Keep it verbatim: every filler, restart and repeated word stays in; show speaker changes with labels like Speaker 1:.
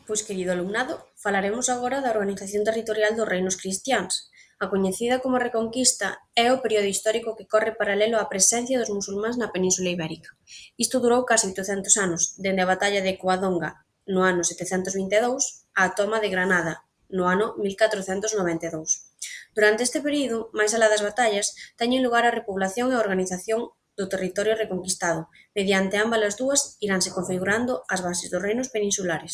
Speaker 1: Pois, querido alumnado, falaremos agora da organización territorial dos reinos cristiáns. A coñecida como Reconquista é o período histórico que corre paralelo á presencia dos musulmáns na Península Ibérica. Isto durou case oitocentos anos, dende a batalla de Covadonga, no ano setecentos vinte e dous, á toma de Granada, no ano mil catrocentos noventa e dous. Durante este período, máis alá das batallas, teñen lugar a repoblación e a organización do territorio reconquistado. Mediante ámbalas dúas iranse configurando as bases dos reinos peninsulares.